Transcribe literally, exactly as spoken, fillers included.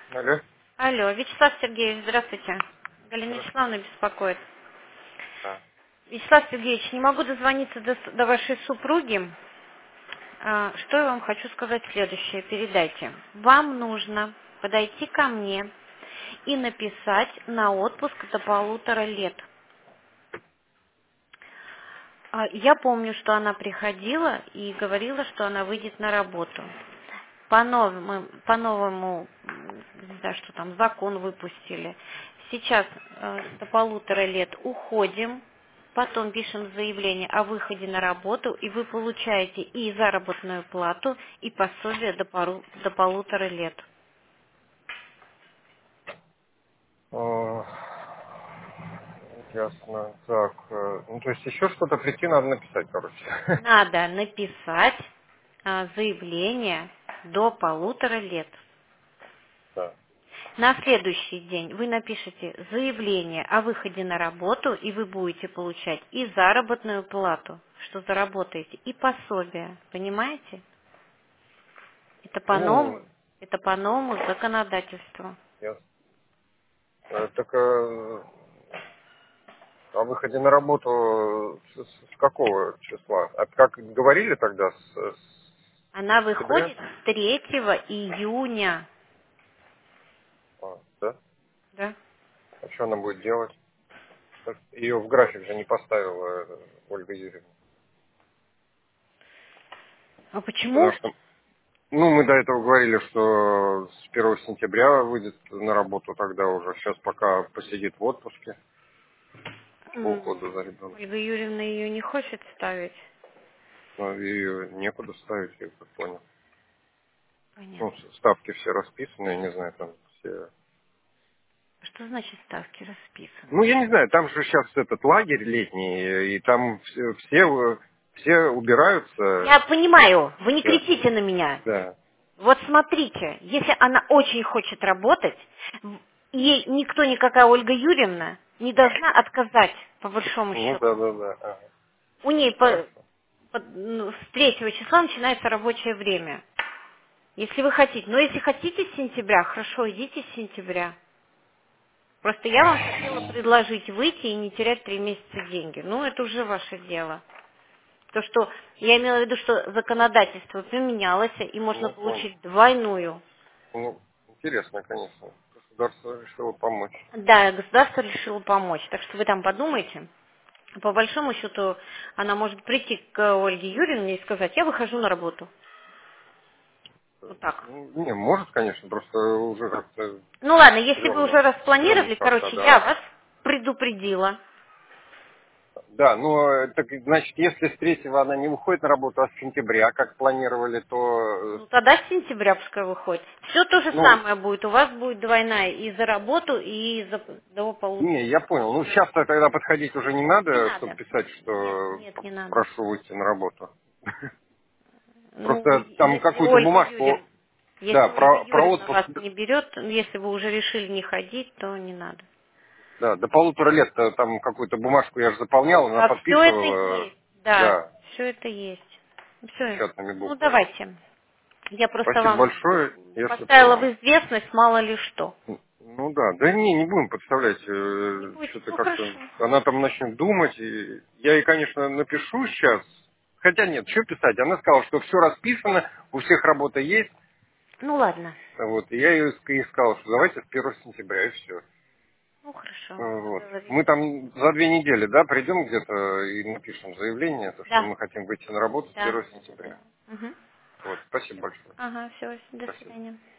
Алло. Алло, Вячеслав Сергеевич, здравствуйте. Галина Здравствуйте. Вячеславовна беспокоит. Да. Вячеслав Сергеевич, не могу дозвониться до, с- до вашей супруги. А, Что я вам хочу сказать следующее, передайте. Вам нужно подойти ко мне и написать на отпуск до полутора лет. А, Я помню, что она приходила и говорила, что она выйдет на работу. По-новому, по-новому, м, не знаю, что там, закон выпустили. Сейчас э, до полутора лет уходим, потом пишем заявление о выходе на работу, и вы получаете и заработную плату, и пособие до, пору- до полутора лет. О, ясно. Так, э, ну то есть еще что-то прийти надо написать, короче. Надо написать э, заявление до полутора лет. Да. На следующий день вы напишите заявление о выходе на работу, и вы будете получать и заработную плату, что заработаете, и пособие. Понимаете? Это по новому, Ну, это по новому законодательству. ясно. Э, Так э, о выходе на работу с, с- с какого числа? А как говорили тогда, с, с Она сентября? выходит с третьего июня. А, да? Да? А что она будет делать? Так ее в график же не поставила э, Ольга Юрьевна. А Потому почему? что ну, мы до этого говорили, что с первого сентября выйдет на работу тогда уже. Сейчас пока посидит в отпуске по М, уходу за ребенком. Ольга Юрьевна ее не хочет ставить. Но ее некуда ставить, я так понял. Ну, Понятно. с- ставки все расписаны, я не знаю, там все... Что значит ставки расписаны? Ну, я не знаю, там же сейчас этот лагерь летний, и там все, все, э, все убираются. Я понимаю, вы не Да, кричите на меня. да. Вот смотрите, если она очень хочет работать, в- ей никто, никакая Ольга Юрьевна не должна отказать, по большому Ну, да, счету. да, да. Ага. У ней по- Хорошо. по- ну, с третьего числа начинается рабочее время. Если вы хотите. Но если хотите с сентября, хорошо, идите с сентября. Просто я вам хотела предложить выйти и не терять три месяца деньги. Ну, это уже ваше дело. То, что я имела в виду, что законодательство поменялось, и можно Ну, понял. получить двойную. Ну, интересно, конечно. Государство решило помочь. Да, государство решило помочь. Так что вы там подумайте. По большому счету, она может прийти к Ольге Юрьевне и сказать, я выхожу на работу. Вот так. Ну, не, может, конечно, просто уже как-то Ну ладно, если вы стрёмно. уже Стрёмно распланировали, как-то, короче, я да. вас предупредила. Да, но э, так, значит, если с третьего она не выходит на работу, а с сентября, как планировали, то, э, Ну тогда с сентября пускай выходит. Все то же ну, самое будет. У вас будет двойная и за работу, и за до полутора. не, я понял. Ну, сейчас-то тогда подходить уже не Не надо, чтобы надо. писать, Нет, что нет, не надо. прошу выйти на работу. Ну, Просто там если какую-то Ольга бумажку, Юрьевна, если да, Ольга про, про Юрьевна отпуск, вас не берет, если вы уже решили не ходить, то не надо. да, до полутора лет э, там какую-то бумажку я же заполнял, она А все это подписывала, есть, да, да, все это есть. Все. печатными Ну буквами. давайте. Я просто Спасибо вам большое, если поставила в что. известность мало ли что. Ну да, да не, не будем подставлять, Не э, будете? что-то Ну как-то, хорошо. она там начнет думать, и я ей, конечно, напишу сейчас, хотя нет, что писать, она сказала, что все расписано, у всех работа есть, Ну ладно. вот, и я ей ск- ей сказал, что давайте с первого сентября, и все. Ну хорошо. Вот. Мы Договорились. там за две недели, да, придем где-то и напишем заявление, то, что Да. мы хотим выйти на работу с Да. первого Да. сентября. Угу. Вот, спасибо большое. Ага, все. До Спасибо. свидания.